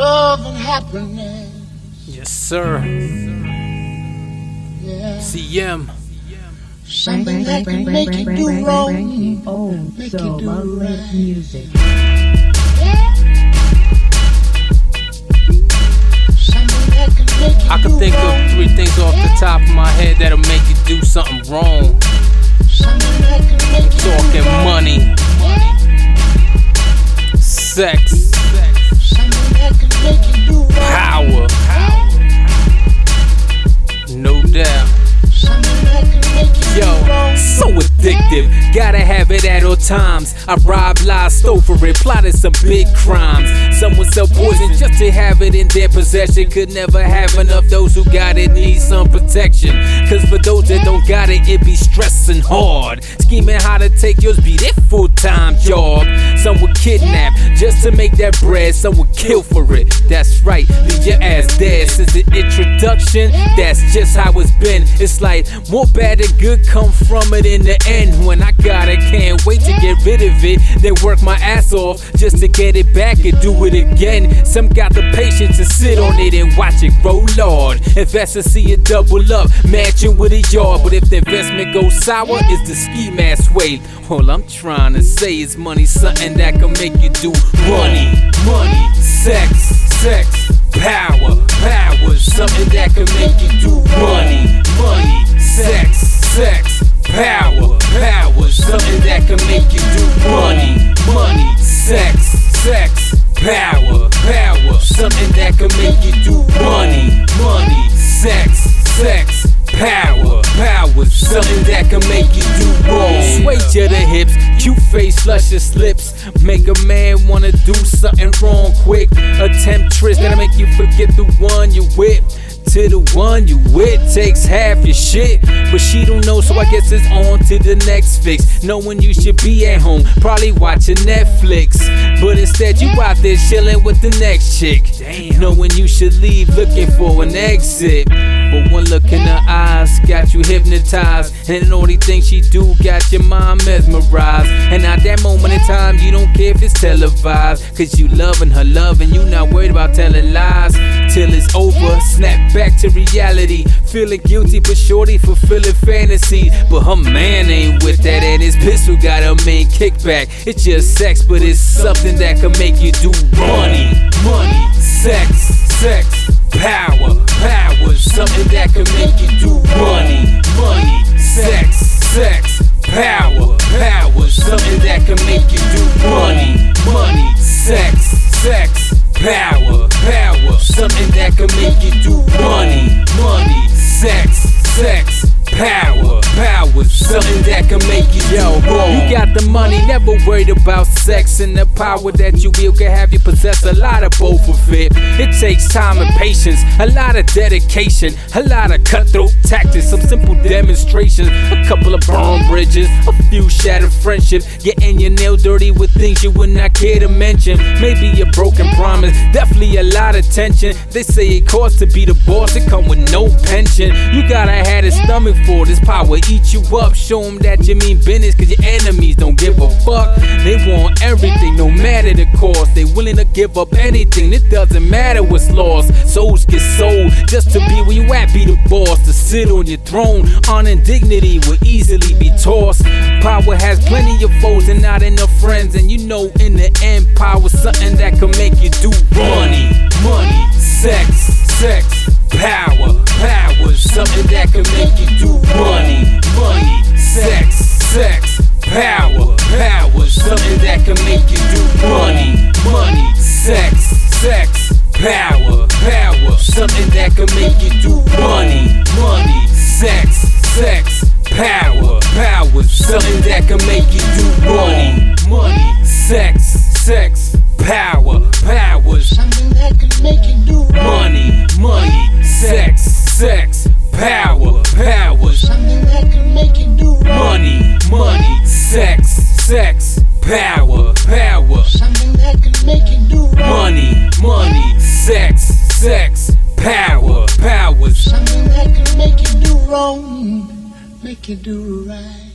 love and happiness. Yes, sir. Yeah. CM. Something that can make you do wrong, Old make you soul, do uplift right. music. Something that can make you I can do think wrong. of 3 things off the top of my head that'll make you do something wrong. Something that can make you Talking do wrong. money, sex, Something that can make you do wrong. power. No doubt. Something that can make you do Yo, wrong. so addictive, gotta have it at all times. I robbed, lied, stole for it, plotted some big crimes. Some would sell poison just to have it in their possession. Could never have enough, those who got it need some protection. Cause for those that don't got it, it be stressing hard. Scheming how to take yours be their full-time job. Some would kidnap just to make that bread, some would kill for it. That's right, leave your ass dead. Since the introduction, that's just how it's been. It's like more bad than good come from it in the end. When I got it, can't wait to get rid of it. Then work my ass off just to get it back and do it again. Some got the patience to sit on it and watch it grow, Lord. Invest and see it double up, matching with a yard. But if the investment goes sour, it's the ski mask way. All I'm trying to say is money, something that can make you do money, money, sex, sex, power, power, something that can make you do money, money, sex, sex, power, power, something that can make you do money, money, sex, sex, power, power, something that can make you do money, money, sex, sex, power, power, something that can make you do wrong. Sway to the hips, cute face, luscious lips, make a man wanna do something wrong quick. A temptress that'll make you forget the one you with. To the one you with takes half your shit, but she don't know, so I guess it's on to the next fix. Knowing you should be at home, probably watching Netflix, but instead you out there chilling with the next chick. Damn. Knowing you should leave, looking for an exit, but one look in her eyes got you hypnotized, and the only thing she do got your mind mesmerized. And at that moment in time, you don't care if it's televised, cause you loving her love and you not worried about telling lies. Till it's over, snap back to reality, feeling guilty but shorty fulfilling fantasy. But her man ain't with that, and his pistol got her main kickback. It's just sex, but it's something that can make you do money, money, sex, sex, power, power, something that can make you do money, money, sex, sex, power, power, something that can make you do money, money, sex, sex, power, power, something that can make you do money, money, sex, sex, power, power, something that can make you do wrong. You got the money, never worried about sex, and the power that you will can have you possess a lot of both of it. It takes time and patience, a lot of dedication, a lot of cutthroat tactics, some simple demonstrations, a couple of burned bridges, a few shattered friendships, getting your nail dirty with things you would not care to mention. Maybe a broken promise, definitely a lot of tension. They say it costs to be the boss, it come with no pension. You gotta have a stomach for this power, eat you up, show them that you mean business, cause your enemies don't give a fuck. They want everything, no matter the cost. They willing to give up anything, it doesn't matter what's lost. Souls get sold just to be where you at, be the boss. To sit on your throne, honor and dignity will easily be tossed. Power has plenty of foes and not enough friends, and you know in the end, power's something that can make you do money, money, sex, sex, power, power, something that can make you do money, money, sex, sex, power, power, something that can make you do money, money, sex, sex, power, power, something that can make you do money, money, sex, sex, power, power, something that can make you do money, money, sex, sex, power, power, Something that can make you do wrong. money, money, sex, sex, power, power, Something that can make you do wrong. money, money, sex, sex, power, power, Something that can make you do wrong. money, money, sex, sex, power, power. Something that can make you do wrong, make you do right.